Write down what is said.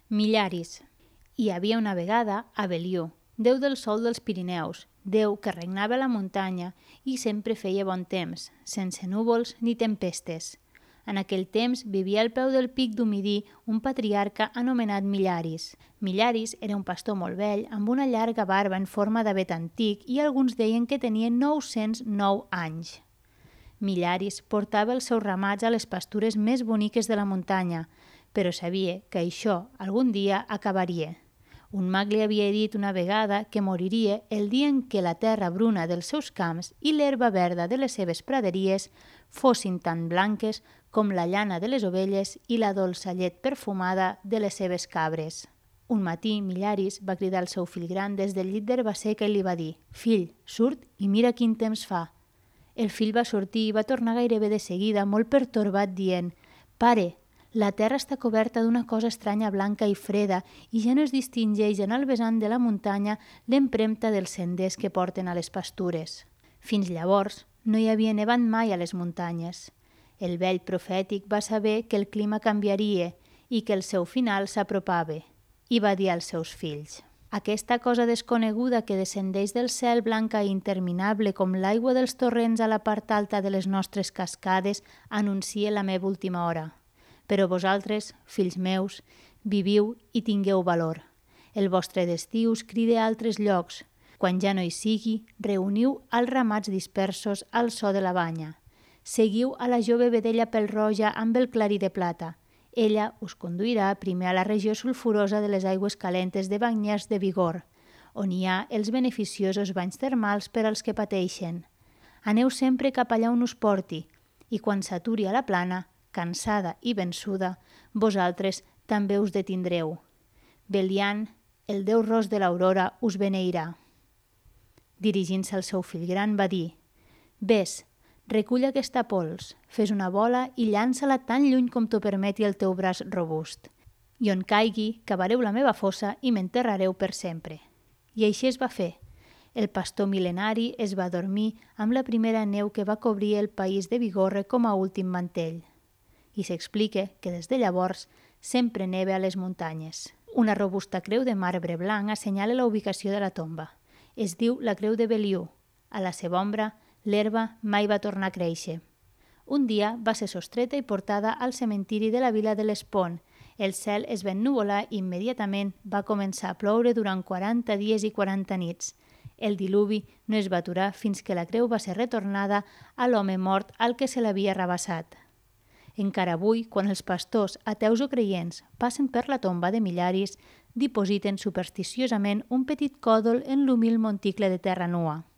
Millaris. Hi havia una vegada Abeliú, déu del sol dels Pirineus, déu que regnava a la muntanya i sempre feia bon temps, sense núvols ni tempestes. En aquell temps vivia al peu del pic d'Humidí un patriarca anomenat Millaris. Millaris era un pastor molt vell amb una llarga barba en forma d'avet antic i alguns deien que tenia 909 anys. Millaris portava els seus ramats a les pastures més boniques de la muntanya, però sabia que això algun dia acabaria. Un mag li havia dit una vegada que moriria el dia en què la terra bruna dels seus camps i l'herba verda de les seves praderies fossin tan blanques com la llana de les ovelles i la dolça llet perfumada de les seves cabres. Un matí, Millaris va cridar al seu fill gran des del llit d'herba seca i li va dir: «Fill, surt i mira quin temps fa». El fill va sortir i va tornar gairebé de seguida, molt pertorbat, dient: «Pare, la terra està coberta d'una cosa estranya blanca i freda i ja no es distingeix en el vessant de la muntanya l'empremta dels senders que porten a les pastures». Fins llavors no hi havia nevat mai a les muntanyes. El vell profètic va saber que el clima canviaria i que el seu final s'apropava, i va dir als seus fills: «Aquesta cosa desconeguda que descendeix del cel blanca i interminable com l'aigua dels torrents a la part alta de les nostres cascades anuncia la meva última hora. Però vosaltres, fills meus, viviu i tingueu valor. El vostre destí us crida a altres llocs. Quan ja no hi sigui, reuniu als ramats dispersos al so de la banya. Seguiu a la jove vedella pèl-roja amb el clarí de plata. Ella us conduirà primer a la regió sulfurosa de les aigües calentes de Bagners de Vigor, on hi ha els beneficiosos banys termals per als que pateixen. Aneu sempre cap allà on us porti, i quan s'aturi a la plana, cansada i vençuda, vosaltres també us detindreu. Belian, el déu ros de l'aurora, us beneirà». Dirigint-se al seu fill gran va dir: «Ves, recull aquesta pols, fes una bola i llança-la tan lluny com t'ho permeti el teu braç robust. I on caigui, cavareu la meva fossa i m'enterrareu per sempre». I així es va fer. El pastor mil·lenari es va dormir amb la primera neu que va cobrir el país de Vigorre com a últim mantell. I s'explica que des de llavors sempre neva a les muntanyes. Una robusta creu de marbre blanc assenyala la ubicació de la tomba. Es diu la creu de Beliú. A la seva ombra, l'herba mai va tornar a créixer. Un dia va ser sostreta i portada al cementiri de la vila de l'Espont. El cel es va ennuvolar i immediatament va començar a ploure durant 40 dies i 40 nits. El diluvi no es va aturar fins que la creu va ser retornada a l'home mort al que se l'havia arrabassat. Encara avui, quan els pastors, ateus o creients, passen per la tomba de Millaris, dipositen supersticiosament un petit còdol en l'humil monticle de terra nua.